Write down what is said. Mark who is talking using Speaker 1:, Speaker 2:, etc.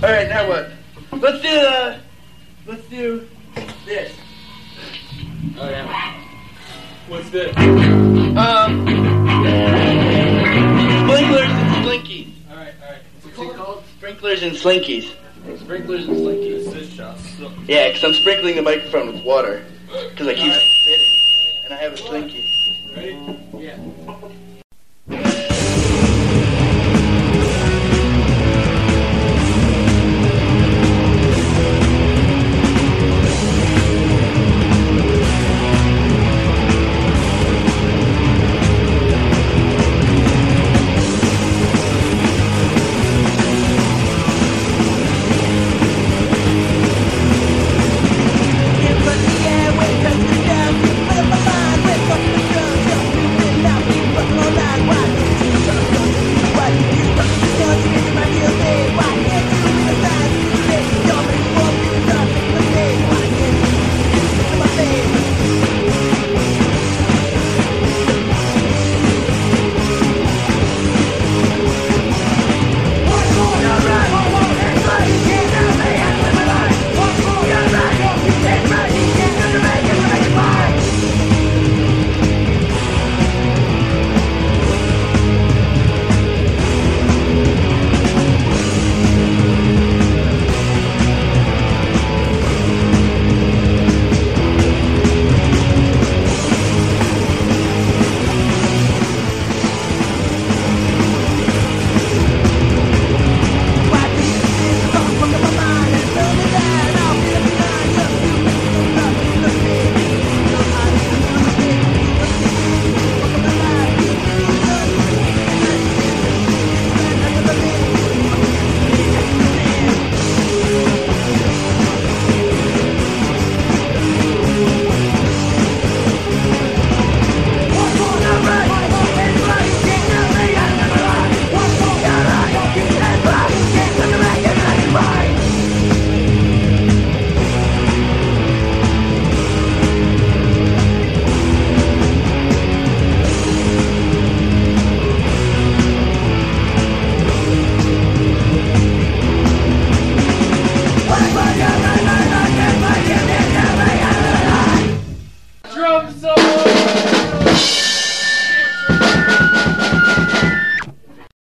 Speaker 1: right, now what? Let's do this.
Speaker 2: Oh yeah. What's this?
Speaker 1: Sprinklers and slinkies.
Speaker 2: Alright.
Speaker 1: What's it called? Sprinklers and slinkies.
Speaker 2: Sprinklers and slinkies. This shot.
Speaker 1: Yeah, because I'm sprinkling the microphone with water. Because I keep spitting. And I have a slinky.
Speaker 2: Ready?
Speaker 3: Yeah.